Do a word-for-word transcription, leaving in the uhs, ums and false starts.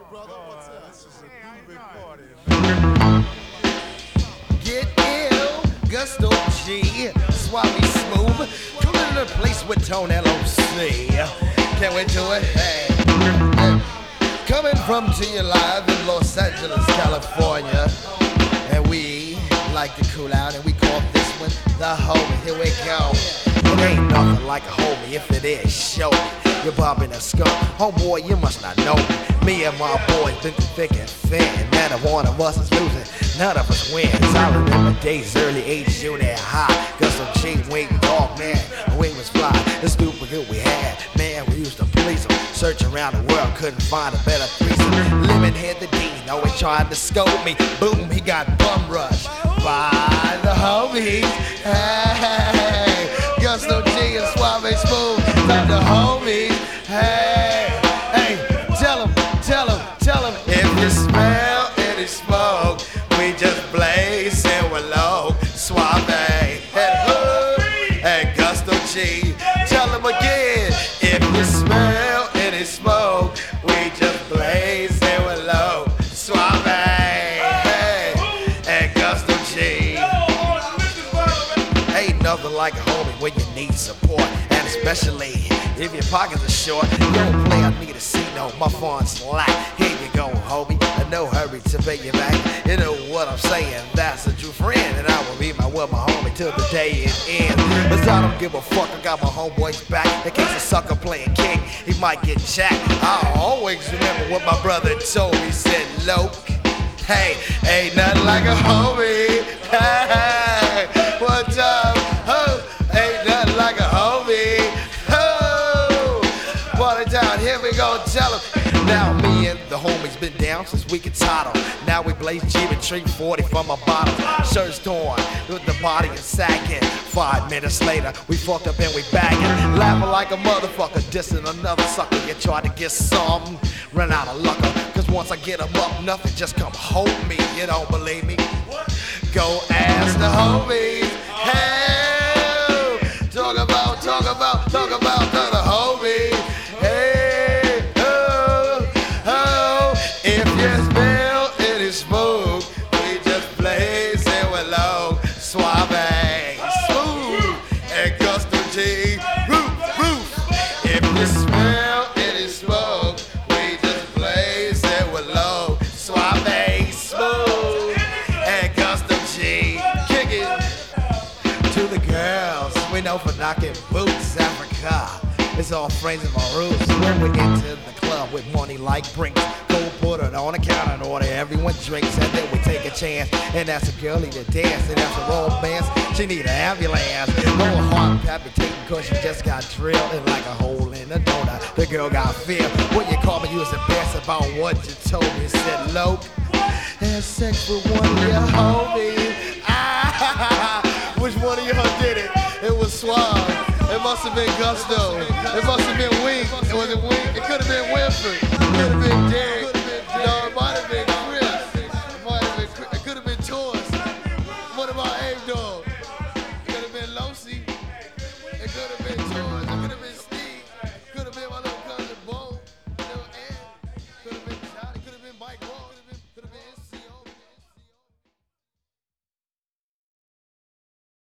brother? What's up? This is a big party. Get ill, Gusto G, Swami Smooth, coming to the place with Tone L O C. Can we do it? Hey. Hey. Coming from to you live in Los Angeles, California. And we like to cool out and we call this one the homie. Here we go. It ain't nothing like a homie. If it is, show me. You're bobbing a skunk. Homeboy, you must not know me. Me and my boys been through thick and thin. Neither one of us is losing. None of us wins. I remember days early age, junior high. Gusto G, wing dog, man. We was fly. The stupid good we had. Man, we used to police them. Search around the world, couldn't find a better threesome. Lemon head the dean, always trying to scope me. Boom, he got bum rushed by the homies. Hey, Gusto G and Suave Smooth, love the homies. Hey, hey, tell him, tell him, tell him. If you smell any smoke, we just blaze and we're low. Suave, hey, hood, hey, Gusto G. Tell him again. If you smell any smoke, we just blaze and we're low. Suave, hey, hey, Gusto G. Ain't nothing like a homie when you need support, and especially if your pockets are short. You don't play, I need a C note, my funds slack. Here you go, homie, in no hurry to pay you back. You know what I'm saying, that's a true friend, and I will be my with my homie till the day it ends. Cause I don't give a fuck, I got my homeboys back. In case a sucker playing king, he might get jacked. I always remember what my brother told me, said, Loke, hey, ain't nothing like a homie. Hey, what's up? Oh, ain't nothing like a homie. Oh, water down, here we go, tell him. Now me and the homies been down since we could title. Now we blaze geometry forty from a bottle. Shirts torn with the body and sagging. Five minutes later, we fucked up and we bagging. Laughing like a motherfucker, dissing another sucker. You try to get some, run out of lucker. Cause once I get them up, nothing just come hold me. You don't believe me? Go ask the homies. Hey, talk about, talk about, talk about the, the homies. Hey, oh, oh, if you smell any smoke, we just blaze and we're low. Suave, smooth, and Gusto G, roof, roof. If you smell any smoke, we just blaze and we're low. Suave, smooth, and Gusto G, kick it to the girls. We know for knocking boots, Africa. It's all friends of my roots. When we enter the club with money like brinks, go put it on the counter and order everyone drinks, and then we take a chance. And that's a girlie to dance, and that's a romance. She need an ambulance. No heart palpitating cause she just got drilled. And like a hole in a donut, the girl got feel. When you called me, you was embarrassed about what you told me. Said, Loke, had sex with one of your homies. Ah, which one of y'all did it? It was Suave. It must have been Gusto. It must have been Wink. It wasn't Wink. It could have been Winfrey. It could have been Derek. No, it might have been Chris. It might have been Chris. It could have been Taurus. What about Abe Dog? It could have been Losi. It could have been